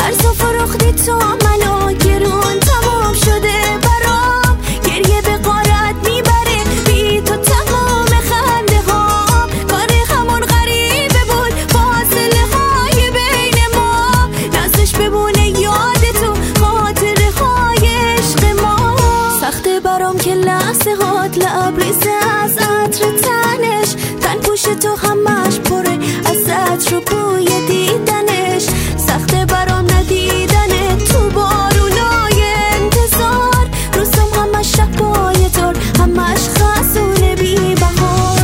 ارز و فروختی تو منو گرون تمام شده برام گریه به غارت میبره بی تو تمام خنده ها کار همون غریبه بود فاصله های بین ما نازش بمونه یاد تو خاطره های عشق ما سخته برام که لحظه هات لبریزه از عطر تنش تن پوش تو همش پره از عطر و بوی دیدنش سخته برام ندیدن تو بارونای انتظار روزم همش شبای دار همش خزونه بی بهار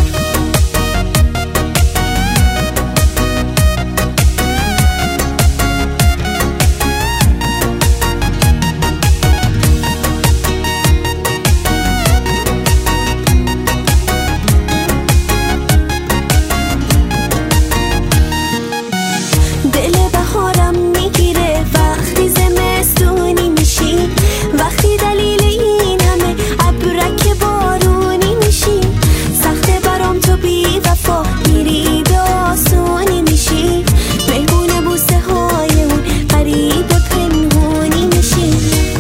دل بهارم میگیره وقتی زمستونی میشی وقتی دلیل این همه ابرک بارونی میشی سخته برام تو بی وفا میری به آسونی میشی مهمون بوسه های اون قریب پنهونی میشی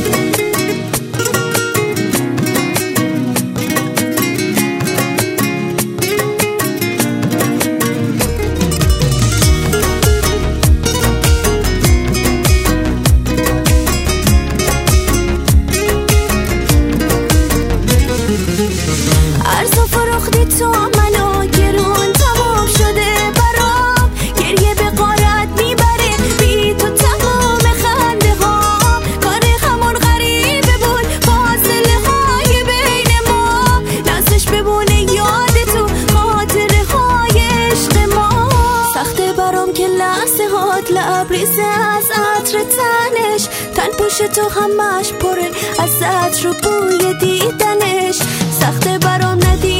ارز و فروختی تو منو گرون تمام شده برام گریه به غارت میبره بی تو تمام خنده ها کار همون غریبه بود فاصله های بین ما نازش بمونه یاد تو خاطره های عشق ما سخته برام که لحظه هات لبریزه از عطر تنش تن پوش تو همش پره از عطر و بوی دیدنش سخته برام ندیدنش